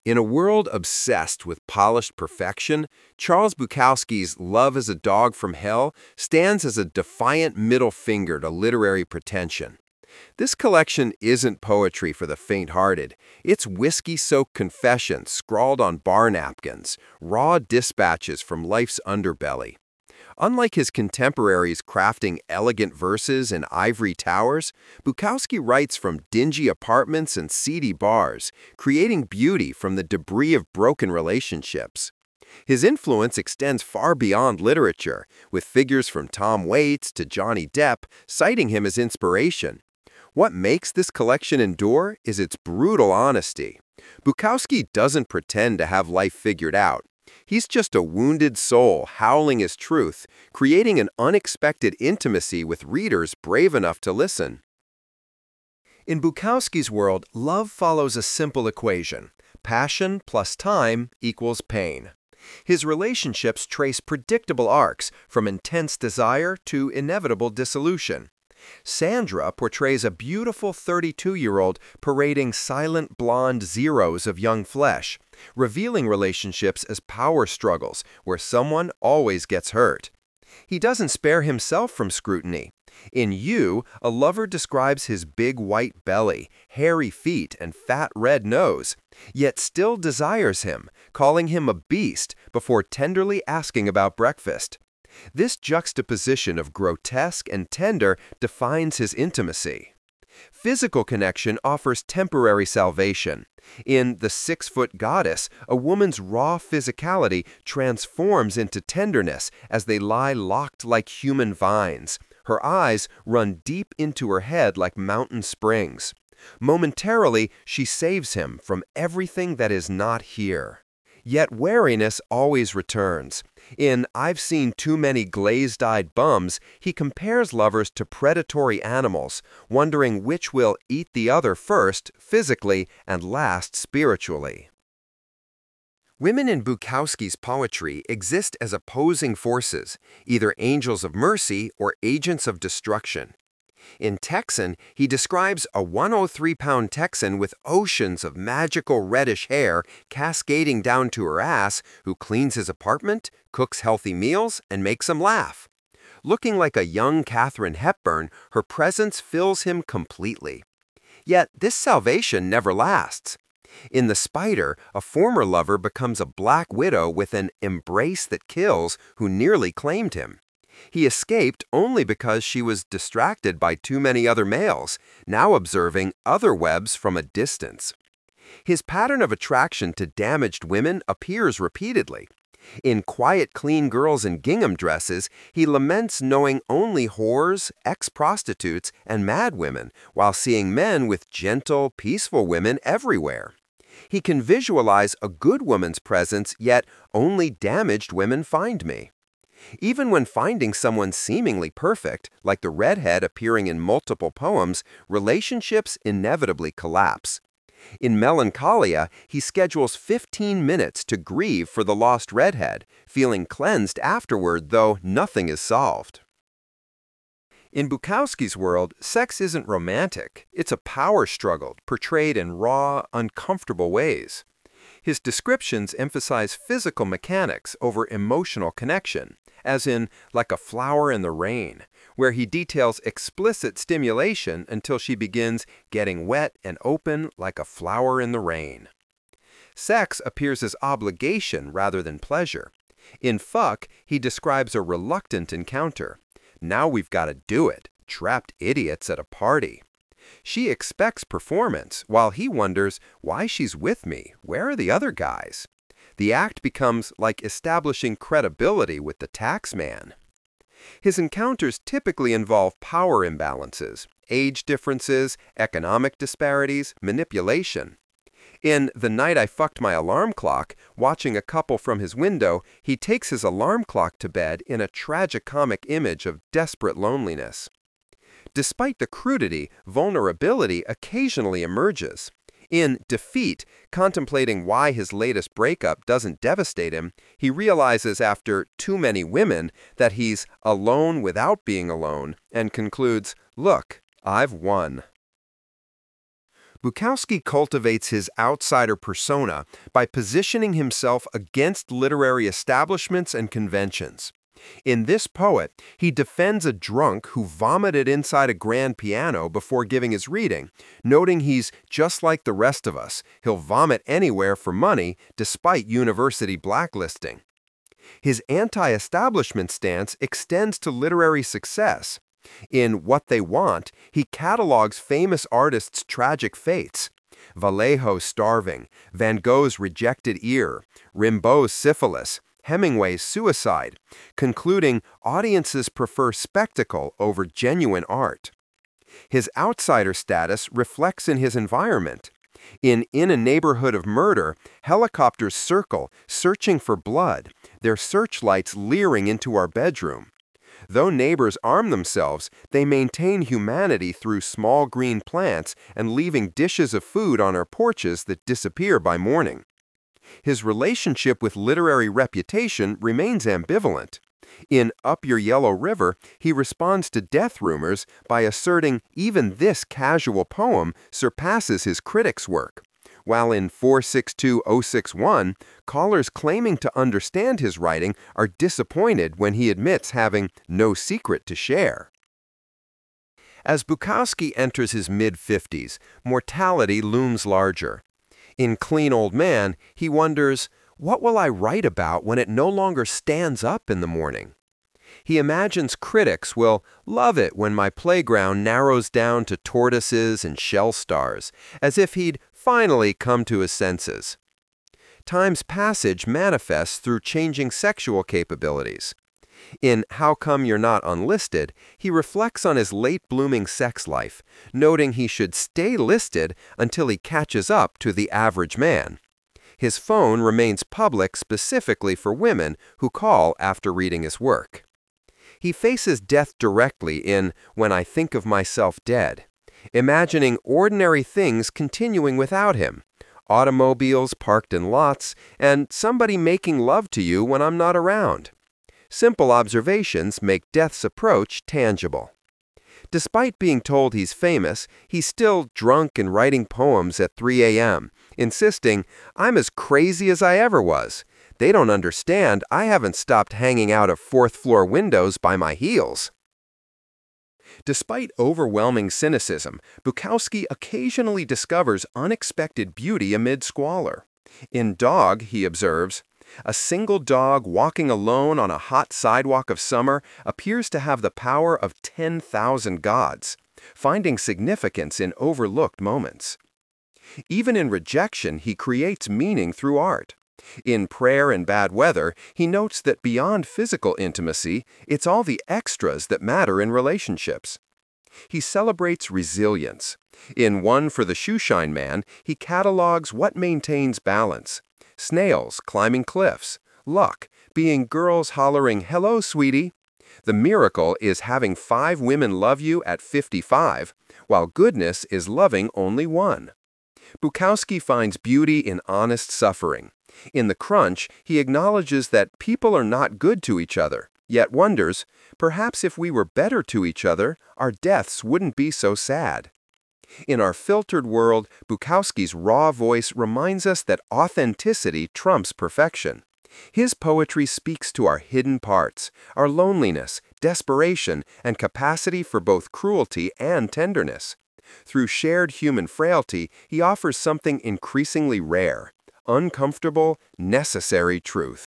In a world obsessed with polished perfection, Charles Bukowski's Love is a Dog from Hell stands as a defiant middle finger to literary pretension. This collection isn't poetry for the faint-hearted. It's whiskey-soaked confessions scrawled on bar napkins, raw dispatches from life's underbelly. Unlike his contemporaries crafting elegant verses in ivory towers, Bukowski writes from dingy apartments and seedy bars, creating beauty from the debris of broken relationships. His influence extends far beyond literature, with figures from Tom Waits to Johnny Depp citing him as inspiration. What makes this collection endure is its brutal honesty. Bukowski doesn't pretend to have life figured out. He's just a wounded soul howling his truth, creating an unexpected intimacy with readers brave enough to listen. In Bukowski's world, love follows a simple equation: passion plus time equals pain. His relationships trace predictable arcs, from intense desire to inevitable dissolution. Sandra portrays a beautiful 32-year-old parading silent blonde zeros of young flesh, revealing relationships as power struggles where someone always gets hurt. He doesn't spare himself from scrutiny. In You, a lover describes his big white belly, hairy feet, and fat red nose, yet still desires him, calling him a beast before tenderly asking about breakfast. This juxtaposition of grotesque and tender defines his intimacy. Physical connection offers temporary salvation. In The 6-Foot Goddess, a woman's raw physicality transforms into tenderness as they lie locked like human vines. Her eyes run deep into her head like mountain springs. Momentarily, she saves him from everything that is not here. Yet wariness always returns. In I've Seen Too Many Glazed-Eyed Bums, he compares lovers to predatory animals, wondering which will eat the other first, physically, and last spiritually. Women in Bukowski's poetry exist as opposing forces, either angels of mercy or agents of destruction. In Texan, he describes a 103-pound Texan with oceans of magical reddish hair cascading down to her ass who cleans his apartment, cooks healthy meals, and makes him laugh. Looking like a young Katharine Hepburn, her presence fills him completely. Yet this salvation never lasts. In The Spider, a former lover becomes a black widow with an embrace that kills who nearly claimed him. He escaped only because she was distracted by too many other males, now observing other webs from a distance. His pattern of attraction to damaged women appears repeatedly. In Quiet Clean Girls in Gingham Dresses, he laments knowing only whores, ex-prostitutes, and madwomen, while seeing men with gentle, peaceful women everywhere. He can visualize a good woman's presence, yet only damaged women find me. Even when finding someone seemingly perfect, like the redhead appearing in multiple poems, relationships inevitably collapse. In Melancholia, he schedules 15 minutes to grieve for the lost redhead, feeling cleansed afterward, though nothing is solved. In Bukowski's world, sex isn't romantic. It's a power struggle portrayed in raw, uncomfortable ways. His descriptions emphasize physical mechanics over emotional connection, as in Like a Flower in the Rain, where he details explicit stimulation until she begins getting wet and open like a flower in the rain. Sex appears as obligation rather than pleasure. In Fuck, he describes a reluctant encounter. Now we've got to do it, trapped idiots at a party. She expects performance, while he wonders why she's with me. Where are the other guys? The act becomes like establishing credibility with the tax man. His encounters typically involve power imbalances, age differences, economic disparities, manipulation. In The Night I Fucked My Alarm Clock, watching a couple from his window, he takes his alarm clock to bed in a tragicomic image of desperate loneliness. Despite the crudity, vulnerability occasionally emerges. In Defeat, contemplating why his latest breakup doesn't devastate him, he realizes after too many women that he's alone without being alone and concludes, "Look, I've won." Bukowski cultivates his outsider persona by positioning himself against literary establishments and conventions. In this poet, he defends a drunk who vomited inside a grand piano before giving his reading, noting he's just like the rest of us. He'll vomit anywhere for money, despite university blacklisting. His anti-establishment stance extends to literary success. In What They Want, he catalogs famous artists' tragic fates. Vallejo's starving, Van Gogh's rejected ear, Rimbaud's syphilis, Hemingway's suicide, concluding audiences prefer spectacle over genuine art. His outsider status reflects in his environment. In a Neighborhood of Murder, helicopters circle, searching for blood, their searchlights leering into our bedroom. Though neighbors arm themselves, they maintain humanity through small green plants and leaving dishes of food on our porches that disappear by morning. His relationship with literary reputation remains ambivalent. In Up Your Yellow River, he responds to death rumors by asserting even this casual poem surpasses his critics' work, while in 462061, callers claiming to understand his writing are disappointed when he admits having no secret to share. As Bukowski enters his mid-50s, mortality looms larger. In Clean Old Man, he wonders, what will I write about when it no longer stands up in the morning? He imagines critics will love it when my playground narrows down to tortoises and shell stars, as if he'd finally come to his senses. Time's passage manifests through changing sexual capabilities. In How Come You're Not Unlisted, he reflects on his late-blooming sex life, noting he should stay listed until he catches up to the average man. His phone remains public specifically for women who call after reading his work. He faces death directly in When I Think of Myself Dead, imagining ordinary things continuing without him, automobiles parked in lots, and somebody making love to you when I'm not around. Simple observations make death's approach tangible. Despite being told he's famous, he's still drunk and writing poems at 3 a.m., insisting, I'm as crazy as I ever was. They don't understand I haven't stopped hanging out of fourth-floor windows by my heels. Despite overwhelming cynicism, Bukowski occasionally discovers unexpected beauty amid squalor. In Dog, he observes, a single dog walking alone on a hot sidewalk of summer appears to have the power of 10,000 gods, finding significance in overlooked moments. Even in rejection, he creates meaning through art. In Prayer in Bad Weather, he notes that beyond physical intimacy, it's all the extras that matter in relationships. He celebrates resilience. In One for the Shoeshine Man, he catalogs what maintains balance. Snails climbing cliffs, luck being girls hollering, hello, sweetie. The miracle is having 5 women love you at 55, while goodness is loving only one. Bukowski finds beauty in honest suffering. In The Crunch, he acknowledges that people are not good to each other, yet wonders, perhaps if we were better to each other, our deaths wouldn't be so sad. In Our Filtered World, Bukowski's raw voice reminds us that authenticity trumps perfection. His poetry speaks to our hidden parts, our loneliness, desperation, and capacity for both cruelty and tenderness. Through shared human frailty, he offers something increasingly rare, uncomfortable, necessary truth.